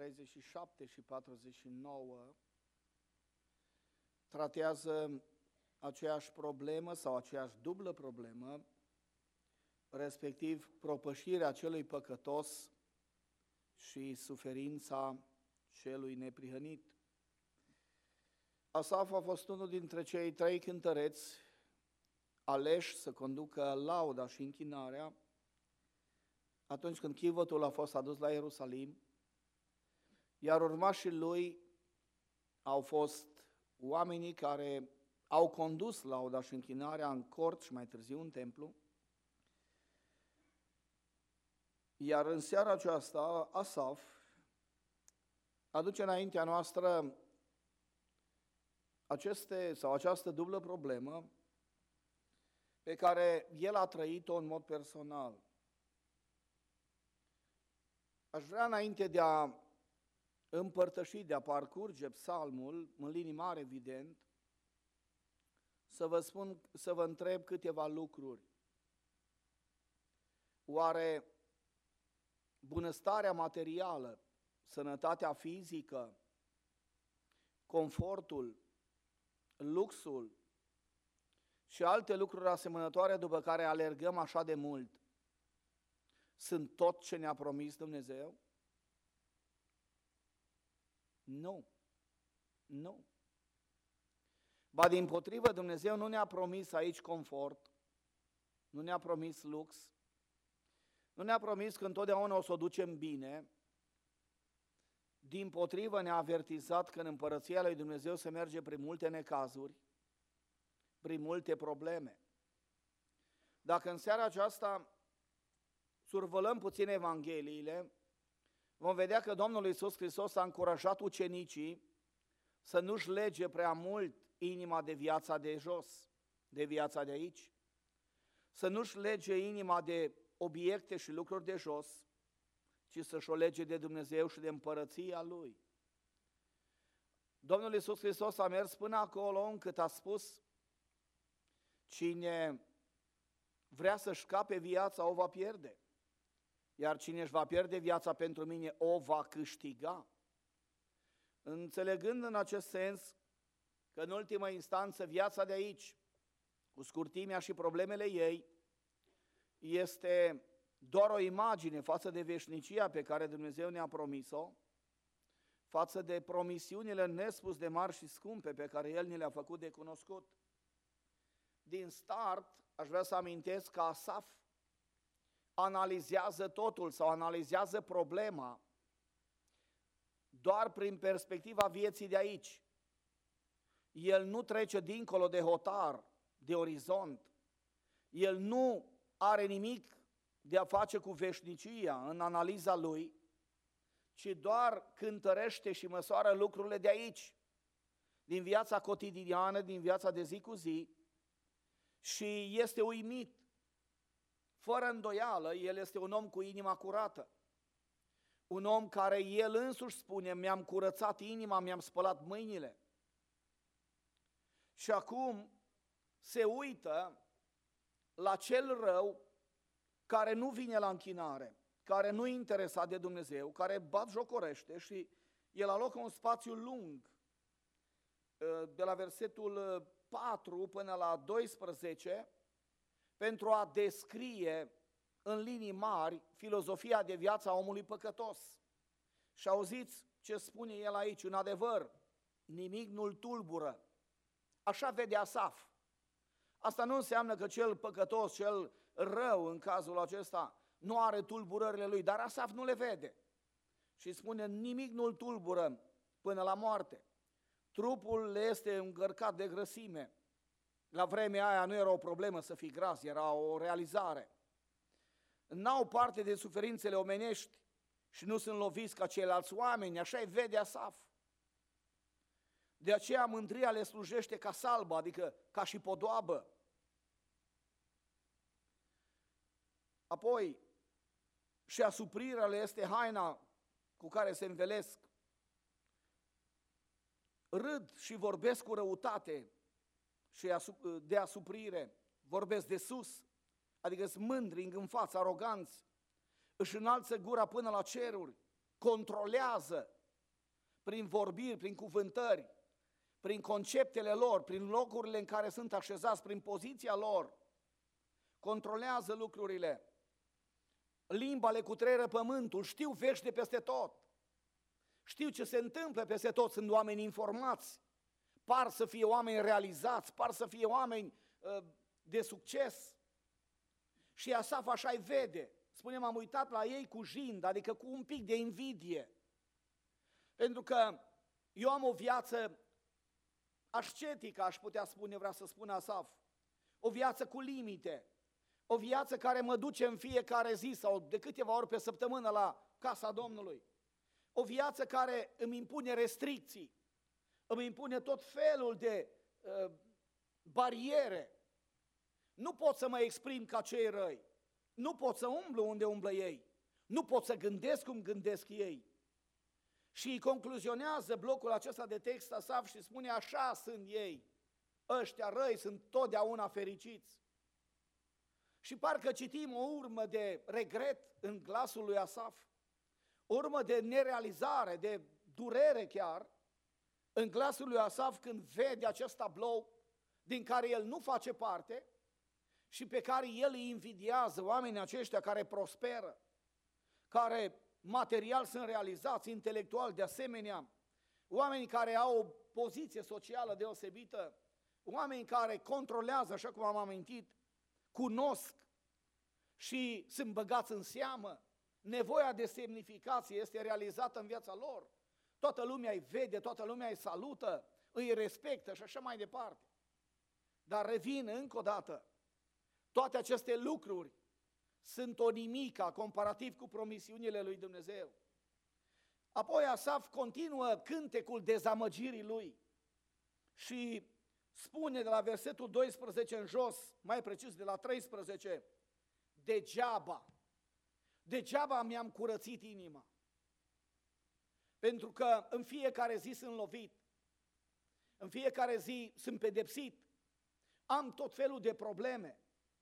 37 și 49 tratează aceeași problemă sau aceeași dublă problemă, respectiv propășirea celui păcătos și suferința celui neprihănit. Asaf a fost unul dintre cei 3 cântăreți aleși să conducă lauda și închinarea atunci când chivotul a fost adus la Ierusalim, iar urmașii lui au fost oamenii care au condus lauda și închinarea în cort și mai târziu în templu. Iar în seara aceasta, Asaf aduce înaintea noastră această dublă problemă pe care el a trăit-o în mod personal. Aș vrea, înainte de a împărtăși, de a parcurge psalmul, în linii mari, evident, să vă întreb câteva lucruri. Oare bunăstarea materială, sănătatea fizică, confortul, luxul și alte lucruri asemănătoare după care alergăm așa de mult, sunt tot ce ne-a promis Dumnezeu? Nu. Nu. Ba dimpotrivă, Dumnezeu nu ne-a promis aici confort, nu ne-a promis lux, nu ne-a promis că întotdeauna o să o ducem bine. Dimpotrivă, ne-a avertizat că în împărăția lui Dumnezeu se merge prin multe necazuri, prin multe probleme. Dacă în seara aceasta survolăm puțin Evangheliile, vom vedea că Domnul Iisus Hristos a încurajat ucenicii să nu-și lege prea mult inima de viața de jos, de viața de aici, să nu-și lege inima de obiecte și lucruri de jos, ci să-și o lege de Dumnezeu și de împărăția Lui. Domnul Iisus Hristos a mers până acolo încât a spus: cine vrea să-și scape viața o va pierde, iar cine își va pierde viața pentru mine o va câștiga. Înțelegând în acest sens că în ultimă instanță viața de aici, cu scurtimea și problemele ei, este doar o imagine față de veșnicia pe care Dumnezeu ne-a promis-o, față de promisiunile nespus de mari și scumpe pe care El ne le-a făcut de cunoscut. Din start, aș vrea să amintesc că Asaf analizează totul sau analizează problema doar prin perspectiva vieții de aici. El nu trece dincolo de hotar, de orizont. El nu are nimic de a face cu veșnicia în analiza lui, ci doar cântărește și măsoară lucrurile de aici, din viața cotidiană, din viața de zi cu zi, și este uimit. Fără îndoială, el este un om cu inima curată. Un om care el însuși spune: mi-am curățat inima, mi-am spălat mâinile. Și acum se uită la cel rău care nu vine la închinare, care nu e interesat de Dumnezeu, care batjocorește, și el alocă un spațiu lung, de la versetul 4 până la 12, pentru a descrie în linii mari filozofia de viață a omului păcătos. Și auziți ce spune el aici: un adevăr, nimic nu-l tulbură. Așa vede Asaf. Asta nu înseamnă că cel păcătos, cel rău în cazul acesta, nu are tulburările lui, dar Asaf nu le vede. Și spune: nimic nu-l tulbură până la moarte. Trupul le este încărcat de grăsime. La vremea aia nu era o problemă să fii gras, era o realizare. N-au parte de suferințele omenești și nu sunt loviți ca ceilalți oameni, așa-i vede Asaf. De aceea mândria le slujește ca salbă, adică ca și podoabă. Apoi, și asuprirea le este haina cu care se învelesc. Râd și vorbesc cu răutate și de asuprire, vorbesc de sus, adică sunt mândri, îngânfați, aroganți, își înalță gura până la ceruri, controlează prin vorbiri, prin cuvântări, prin conceptele lor, prin locurile în care sunt așezați, prin poziția lor, controlează lucrurile. Limba le cutreieră pământul, știu vești de peste tot, știu ce se întâmplă peste tot, sunt oameni informați, par să fie oameni realizați, par să fie oameni de succes. Și Asaf așa-i vede. Spune, m-am uitat la ei cu jind, adică cu un pic de invidie. Pentru că eu am o viață ascetică, aș putea spune, vrea să spun Asaf. O viață cu limite. O viață care mă duce în fiecare zi sau de câteva ori pe săptămână la casa Domnului. O viață care îmi impune restricții, îmi impune tot felul de bariere. Nu pot să mă exprim ca cei răi. Nu pot să umblu unde umblă ei. Nu pot să gândesc cum gândesc ei. Și concluzionează blocul acesta de text Asaf și spune, așa sunt ei. Ăștia răi sunt totdeauna fericiți. Și parcă citim o urmă de regret în glasul lui Asaf, o urmă de nerealizare, de durere chiar, în glasul lui Asaf când vede acest tablou din care el nu face parte și pe care el îi invidiază, oamenii aceștia care prosperă, care material sunt realizați, intelectual de asemenea, oameni care au o poziție socială deosebită, oameni care controlează, așa cum am amintit, cunosc și sunt băgați în seamă, nevoia de semnificație este realizată în viața lor, toată lumea îi vede, toată lumea îi salută, îi respectă și așa mai departe. Dar revin încă o dată, toate aceste lucruri sunt o nimica comparativ cu promisiunile lui Dumnezeu. Apoi Asaf continuă cântecul dezamăgirii lui și spune de la versetul 12 în jos, mai precis de la 13, degeaba mi-am curățit inima, pentru că în fiecare zi sunt lovit, în fiecare zi sunt pedepsit, am tot felul de probleme.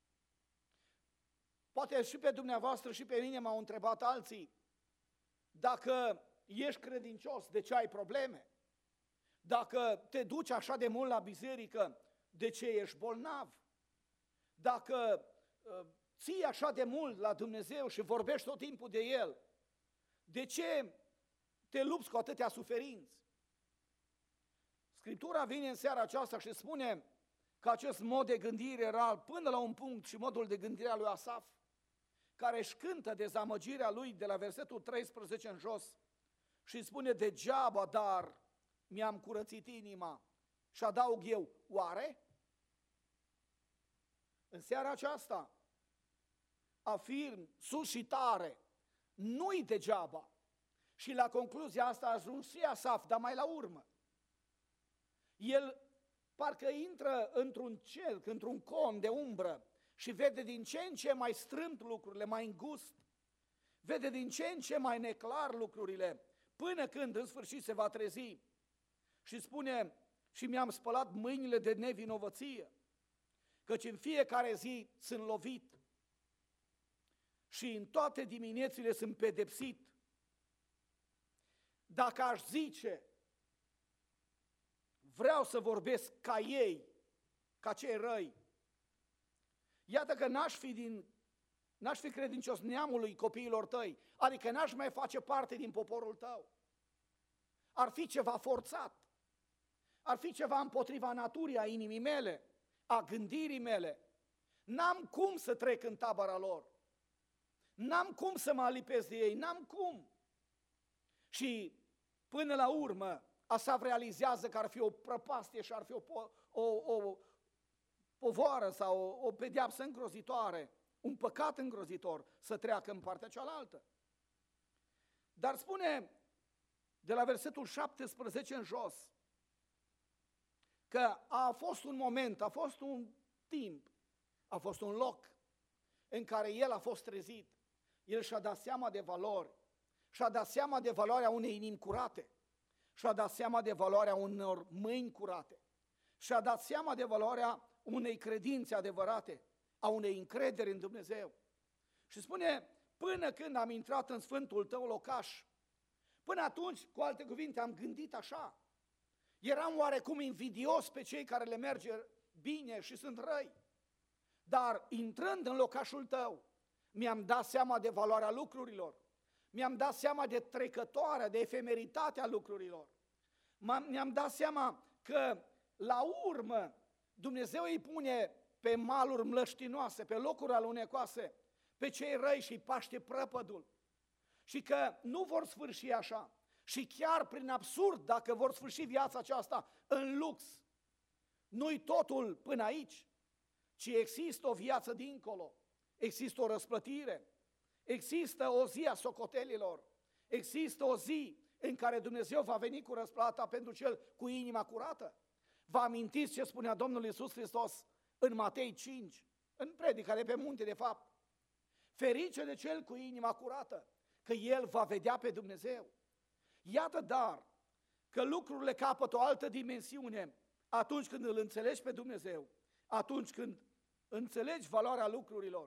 Poate și pe dumneavoastră și pe mine m-au întrebat alții, dacă ești credincios, de ce ai probleme? Dacă te duci așa de mult la biserică, de ce ești bolnav? Dacă ții așa de mult la Dumnezeu și vorbești tot timpul de El, de ce te lupți cu atâtea suferinți? Scriptura vine în seara aceasta și spune că acest mod de gândire era până la un punct și modul de gândire a lui Asaf, care își cântă dezamăgirea lui de la versetul 13 în jos și spune, degeaba, dar mi-am curățit inima. Și adaug eu, oare? În seara aceasta afirm sus și tare, nu-i degeaba. Și la concluzia asta a ajuns și Asaf, dar mai la urmă. El parcă intră într-un cerc, într-un con de umbră și vede din ce în ce mai strâmt lucrurile, mai îngust, vede din ce în ce mai neclar lucrurile, până când în sfârșit se va trezi și spune, și mi-am spălat mâinile de nevinovăție, căci în fiecare zi sunt lovit și în toate diminețile sunt pedepsit. Dacă aș zice, vreau să vorbesc ca ei, ca cei răi, iată că n-aș fi credincios neamului copiilor tăi, adică n-aș mai face parte din poporul tău. Ar fi ceva forțat, ar fi ceva împotriva naturii, a inimii mele, a gândirii mele. N-am cum să trec în tabăra lor, n-am cum să mă alipez de ei, n-am cum. Și până la urmă, Asaf realizează că ar fi o prăpastie și ar fi o povoară sau o pedeapsă îngrozitoare, un păcat îngrozitor să treacă în partea cealaltă. Dar spune de la versetul 17 în jos că a fost un moment, a fost un timp, a fost un loc în care el a fost trezit. El și-a dat seama de valori, și-a dat seama de valoarea unei inimi curate, și-a dat seama de valoarea unor mâini curate, și-a dat seama de valoarea unei credințe adevărate, a unei încrederi în Dumnezeu. Și spune, până când am intrat în sfântul tău locaș Până atunci, cu alte cuvinte, am gândit așa. Eram oarecum invidios pe cei care le merge bine și sunt răi. Dar intrând în locașul tău, mi-am dat seama de valoarea lucrurilor. Mi-am dat seama de trecătoarea, de efemeritatea lucrurilor. Mi-am dat seama că, la urmă, Dumnezeu îi pune pe maluri mlăștinoase, pe locuri alunecoase, pe cei răi și îi paște prăpădul. Și că nu vor sfârși așa. Și chiar prin absurd, dacă vor sfârși viața aceasta în lux, nu-i totul până aici, ci există o viață dincolo, există o răsplătire, există o zi a socotelilor, există o zi în care Dumnezeu va veni cu răsplata pentru cel cu inima curată. Vă amintiți ce spunea Domnul Iisus Hristos în Matei 5, în predica de pe munte, de fapt? Ferice de cel cu inima curată, că el va vedea pe Dumnezeu. Iată dar că lucrurile capătă o altă dimensiune atunci când îl înțelegi pe Dumnezeu, atunci când înțelegi valoarea lucrurilor.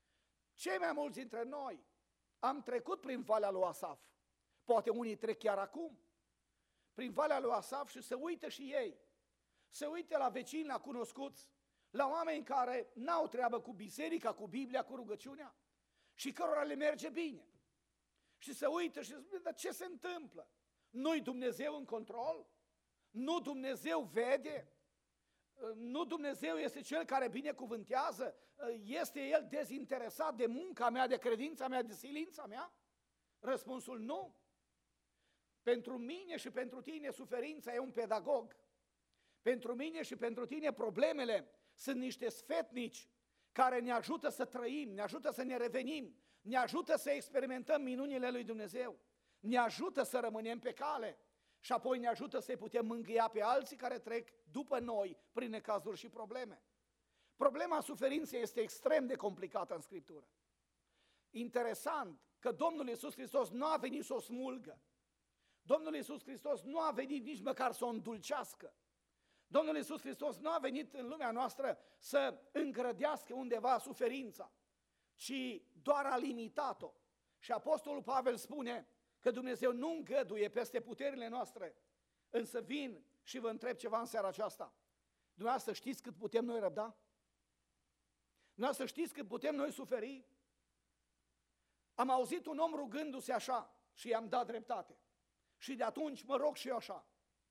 Cei mai mulți dintre noi am trecut prin Valea lui Asaf, poate unii trec chiar acum, prin Valea lui Asaf și se uită și ei, se uită la vecini, la cunoscuți, la oameni care n-au treabă cu biserica, cu Biblia, cu rugăciunea și cărora le merge bine. Și se uită și spune, dar ce se întâmplă? Nu-i Dumnezeu în control? Nu Dumnezeu vede? Nu Dumnezeu este Cel care binecuvântează? Este El dezinteresat de munca mea, de credința mea, de silința mea? Răspunsul nu. Pentru mine și pentru tine suferința e un pedagog. Pentru mine și pentru tine problemele sunt niște sfetnici care ne ajută să trăim, ne ajută să ne revenim, ne ajută să experimentăm minunile lui Dumnezeu, ne ajută să rămânem pe cale și apoi ne ajută să-i putem mângâia pe alții care trec după noi prin necazuri și probleme. Problema suferinței este extrem de complicată în Scriptură. Interesant că Domnul Iisus Hristos nu a venit să o smulgă. Domnul Iisus Hristos nu a venit nici măcar să o îndulcească. Domnul Iisus Hristos nu a venit în lumea noastră să îngrădească undeva suferința, ci doar a limitat-o. Și Apostolul Pavel spune că Dumnezeu nu îngăduie peste puterile noastre, însă vin și vă întreb ceva în seara aceasta. Dumneavoastră știți cât putem noi răbda? Dumneavoastră știți cât putem noi suferi? Am auzit un om rugându-se așa și i-am dat dreptate. Și de atunci mă rog și eu așa.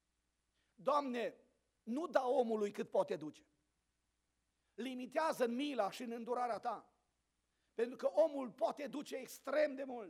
Doamne, nu da omului cât poate duce. Limitează în mila și în îndurarea ta. Pentru că omul poate duce extrem de mult.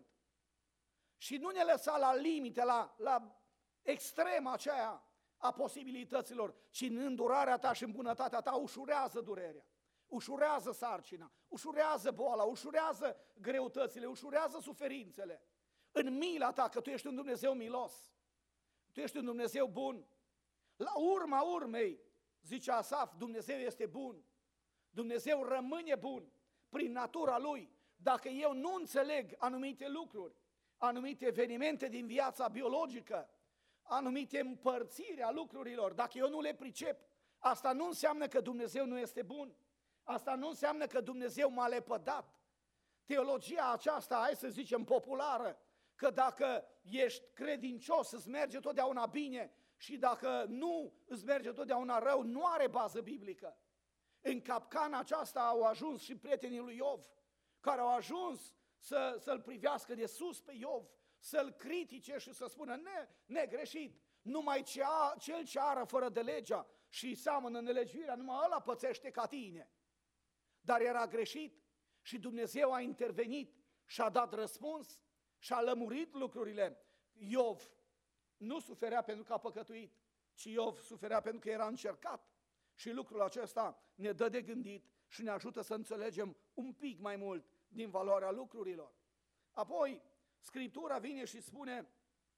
Și nu ne lăsa la limite, la extrema aceea a posibilităților, ci în îndurarea ta și în bunătatea ta ușurează durerea, ușurează sarcina, ușurează boala, ușurează greutățile, ușurează suferințele. În mila ta, că tu ești un Dumnezeu milos, tu ești un Dumnezeu bun. La urma urmei, zice Asaf, Dumnezeu este bun. Dumnezeu rămâne bun prin natura Lui. Dacă eu nu înțeleg anumite lucruri, anumite evenimente din viața biologică, anumite împărțiri a lucrurilor, dacă eu nu le pricep, asta nu înseamnă că Dumnezeu nu este bun. Asta nu înseamnă că Dumnezeu m-a lepădat. Teologia aceasta, hai să zicem, populară, că dacă ești credincios îți merge totdeauna bine și dacă nu îți merge totdeauna rău, nu are bază biblică. În capcana aceasta au ajuns și prietenii lui Iov, care au ajuns să-l privească de sus pe Iov, să-l critique și să spună negreșit, numai cel ce ară fără de legea și seamănă nelegiuirea, numai ăla pățește ca tine. Dar era greșit și Dumnezeu a intervenit și a dat răspuns și a lămurit lucrurile. Iov nu suferea pentru că a păcătuit, ci Iov suferea pentru că era încercat. Și lucrul acesta ne dă de gândit și ne ajută să înțelegem un pic mai mult din valoarea lucrurilor. Apoi, Scriptura vine și spune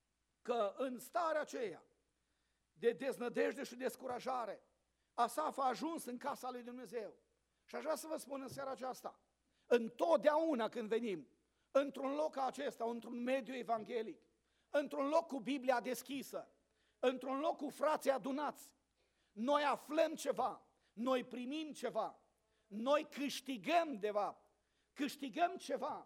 că în starea aceea de deznădejde și descurajare, Asaf a ajuns în casa lui Dumnezeu. Și aș vrea să vă spun în seara aceasta, întotdeauna când venim într-un loc ca acesta, într-un mediu evanghelic, într-un loc cu Biblia deschisă, într-un loc cu frații adunați, noi aflăm ceva, noi primim ceva, noi câștigăm ceva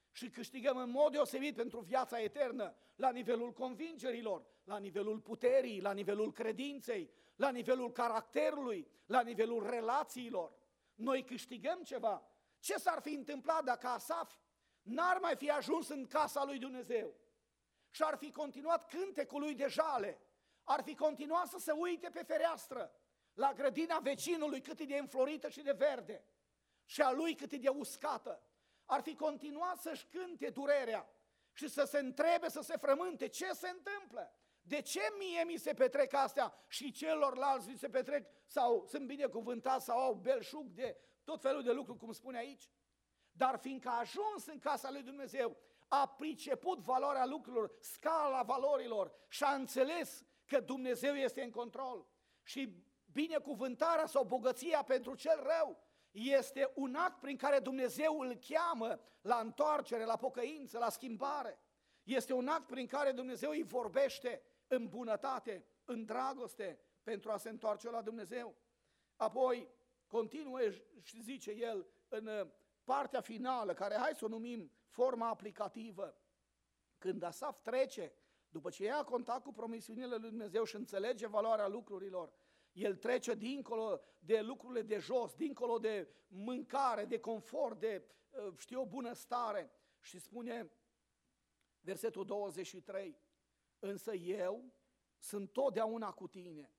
și câștigăm în mod deosebit pentru viața eternă, la nivelul convingerilor, la nivelul puterii, la nivelul credinței, la nivelul caracterului, la nivelul relațiilor. Noi câștigăm ceva. Ce s-ar fi întâmplat dacă Asaf n-ar mai fi ajuns în casa lui Dumnezeu și ar fi continuat cântecul lui de jale, ar fi continuat să se uite pe fereastră la grădina vecinului cât e de înflorită și de verde și a lui cât e de uscată, ar fi continuat să-și cânte durerea și să se întrebe, să se frământe ce se întâmplă, de ce mie mi se petrec astea și celorlalți mi se petrec sau sunt binecuvântați sau au belșug de tot felul de lucruri, cum spune aici. Dar fiindcă a ajuns în casa lui Dumnezeu, a priceput valoarea lucrurilor, scala valorilor și a înțeles că Dumnezeu este în control. Și binecuvântarea sau bogăția pentru cel rău este un act prin care Dumnezeu îl cheamă la întoarcere, la pocăință, la schimbare. Este un act prin care Dumnezeu îi vorbește în bunătate, în dragoste, pentru a se întoarce la Dumnezeu. Apoi continuă și zice el în partea finală, care hai să o numim forma aplicativă, când Asaf trece, după ce ia contact cu promisiunile lui Dumnezeu și înțelege valoarea lucrurilor, el trece dincolo de lucrurile de jos, dincolo de mâncare, de confort, de, bunăstare și spune, versetul 23, însă eu sunt totdeauna cu tine.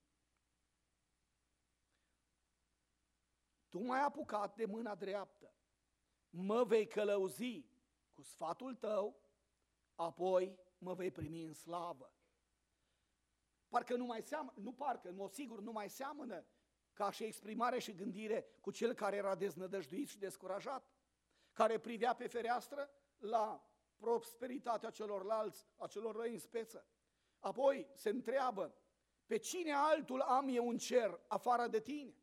Tu m-ai apucat de mâna dreaptă, mă vei călăuzi cu sfatul tău, apoi mă vei primi în slavă. Parcă nu mai seamănă, nu parcă, în mod sigur nu mai seamănă ca și exprimare și gândire cu cel care era deznădăjduit și descurajat, care privea pe fereastră la prosperitatea celorlalți, a celor răi în speță. Apoi se întreabă, pe cine altul am eu în cer afară de tine?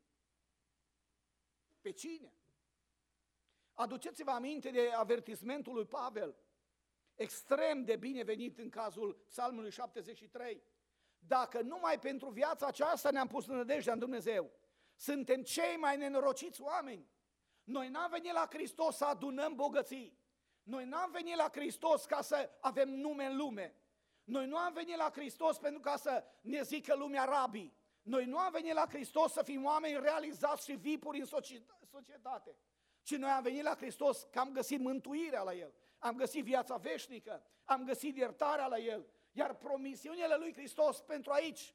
Pe cine? Aduceți-vă aminte de avertismentul lui Pavel, extrem de binevenit în cazul Psalmului 73. Dacă numai pentru viața aceasta ne-am pus nădejdea în Dumnezeu, suntem cei mai nenorociți oameni. Noi n-am venit la Hristos să adunăm bogății. Noi n-am venit la Hristos ca să avem nume în lume. Noi nu am venit la Hristos pentru ca să ne zică lumea rabii. Noi nu am venit la Hristos să fim oameni realizați și vipuri în societate. Ci noi am venit la Hristos că am găsit mântuirea la El. Am găsit viața veșnică. Am găsit iertarea la El. Iar promisiunile lui Hristos pentru aici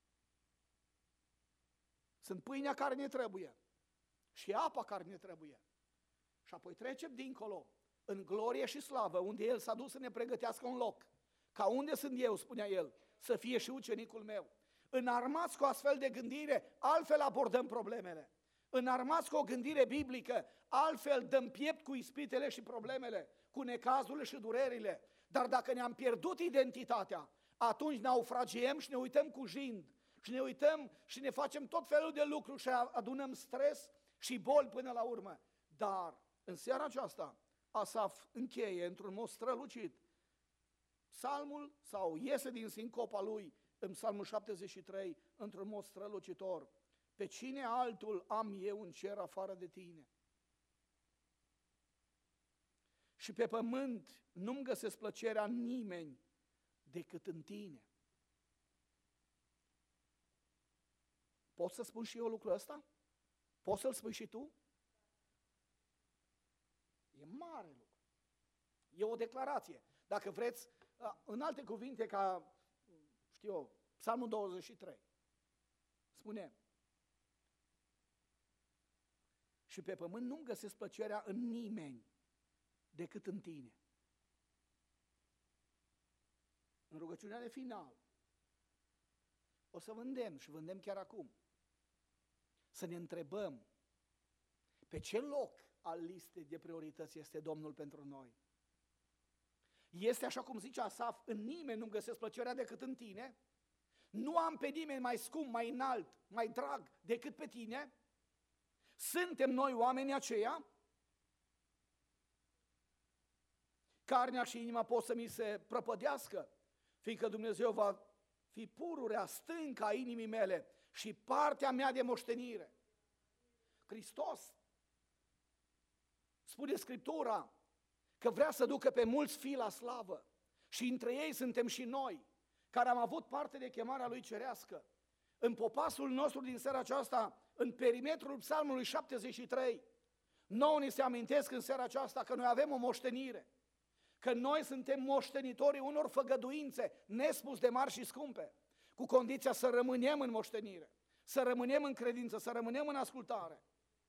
sunt pâinea care ne trebuie și apa care ne trebuie. Și apoi trecem dincolo, în glorie și slavă, unde El s-a dus să ne pregătească un loc. Ca unde sunt eu, spunea El, să fie și ucenicul meu. Înarmați cu astfel de gândire, altfel abordăm problemele. Înarmați cu o gândire biblică, altfel dăm piept cu ispitele și problemele, cu necazurile și durerile. Dar dacă ne-am pierdut identitatea, atunci naufragiem și ne uităm cu jind și ne uităm și ne facem tot felul de lucruri și adunăm stres și boli până la urmă. Dar în seara aceasta, Asaf încheie într-un mod strălucit psalmul sau iese din sincopa lui în psalmul 73 într-un mod strălucitor. Pe cine altul am eu în cer afară de tine? Și pe pământ nu-mi găsesc plăcerea în nimeni decât în tine. Poți să spun și eu lucrul ăsta? Poți să-l spui și tu? E mare lucru. E o declarație. Dacă vreți, în alte cuvinte ca, Psalmul 23, spune, și pe pământ nu-mi găsesc plăcerea în nimeni decât în tine. În rugăciunea de final, o să vândem și vândem chiar acum, să ne întrebăm pe ce loc al listei de priorități este Domnul pentru noi. Este așa cum zice Asaf, în nimeni nu-mi găsesc plăcerea decât în tine, nu am pe nimeni mai scump, mai înalt, mai drag decât pe tine, suntem noi oamenii aceia, carnea și inima pot să mi se prăpădească, fiindcă Dumnezeu va fi pururea stâncă a inimii mele și partea mea de moștenire. Hristos, spune Scriptura, că vrea să ducă pe mulți fii la slavă. Și între ei suntem și noi, care am avut parte de chemarea Lui cerească. În popasul nostru din seara aceasta, în perimetrul Psalmului 73, nouă ni se amintesc în seara aceasta că noi avem o moștenire, că noi suntem moștenitorii unor făgăduințe nespus de mari și scumpe, cu condiția să rămânem în moștenire, să rămânem în credință, să rămânem în ascultare.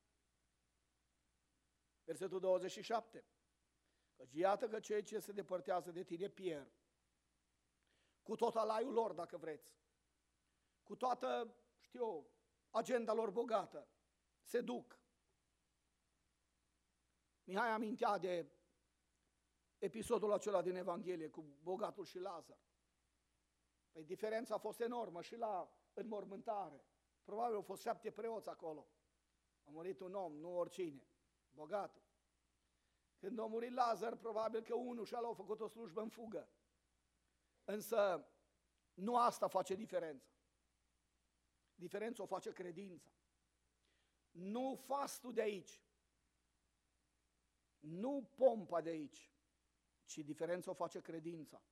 Versetul 27. Căci iată că cei ce se depărtează de tine pierd, cu tot alaiul lor, dacă vreți, cu toată, agenda lor bogată, se duc. Mihai amintea de episodul acela din Evanghelie cu bogatul și Lazar. Păi diferența a fost enormă și la înmormântare. Probabil au fost 7 preoți acolo. A murit un om, nu oricine, bogatul. Când a murit Lazar, probabil că unul și-a l-au făcut o slujbă în fugă. Însă nu asta face diferența. Diferența o face credința. Nu fastul de aici, nu pompa de aici, ci diferența o face credința.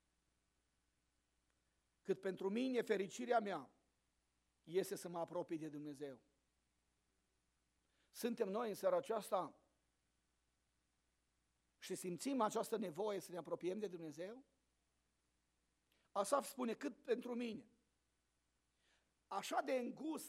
Cât pentru mine fericirea mea este să mă apropii de Dumnezeu. Suntem noi în seara aceasta și simțim această nevoie să ne apropiem de Dumnezeu? Asaf spune, cât pentru mine. Așa de îngust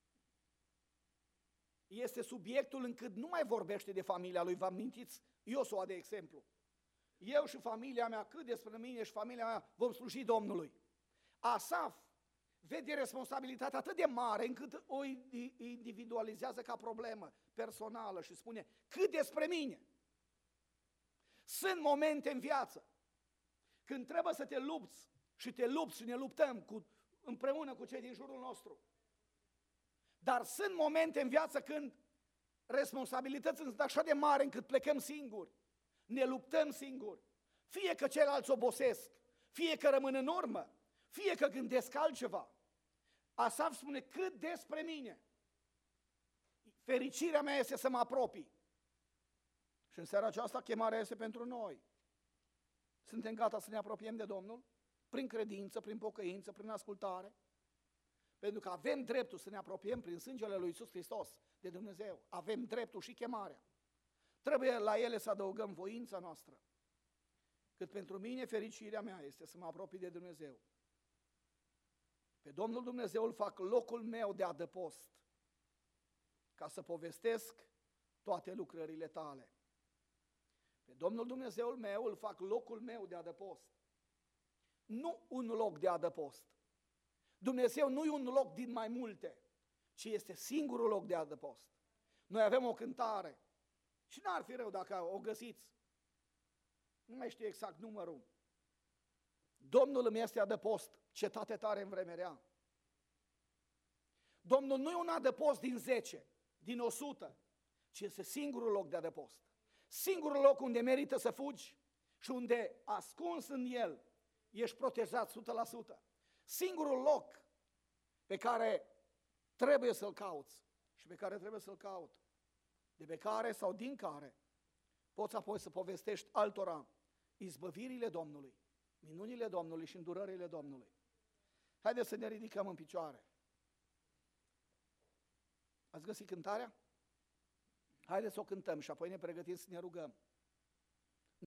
este subiectul încât nu mai vorbește de familia lui. Vă amintiți Iosua, de exemplu. Eu și familia mea, cât despre mine și familia mea, vom sluji Domnului. Asaf vede responsabilitatea atât de mare încât o individualizează ca problemă personală și spune, cât despre mine. Sunt momente în viață când trebuie să te lupți și te lupți și ne luptăm împreună cu cei din jurul nostru. Dar sunt momente în viață când responsabilitățile sunt așa de mari încât plecăm singuri, ne luptăm singuri, fie că ceilalți obosesc, fie că rămân în urmă, fie că gândesc altceva. Asaf spune, cât despre mine, fericirea mea este să mă apropii. Și în seara aceasta chemarea este pentru noi. Suntem gata să ne apropiem de Domnul? Prin credință, prin pocăință, prin ascultare? Pentru că avem dreptul să ne apropiem prin sângele lui Iisus Hristos de Dumnezeu. Avem dreptul și chemarea. Trebuie la ele să adăugăm voința noastră. Cât pentru mine fericirea mea este să mă apropii de Dumnezeu. Pe Domnul Dumnezeu îl fac locul meu de adăpost, ca să povestesc toate lucrările tale. Pe Domnul Dumnezeul meu îl fac locul meu de adăpost. Nu un loc de adăpost. Dumnezeu nu e un loc din mai multe, ci este singurul loc de adăpost. Noi avem o cântare și n-ar fi rău dacă o găsiți. Nu mai știu exact numărul. Domnul îmi este adăpost, cetate tare în vreme rea. Domnul nu e un adăpost din 10, din 100, ci este singurul loc de adăpost. Singurul loc unde merită să fugi și unde, ascuns în el, ești protejat 100%. Singurul loc pe care trebuie să-l cauți și pe care trebuie să-l caut, de pe care sau din care poți apoi să povestești altora izbăvirile Domnului, minunile Domnului și îndurările Domnului. Haideți să ne ridicăm în picioare. Ați găsit cântarea? Haideți să o cântăm și apoi ne pregătim să ne rugăm.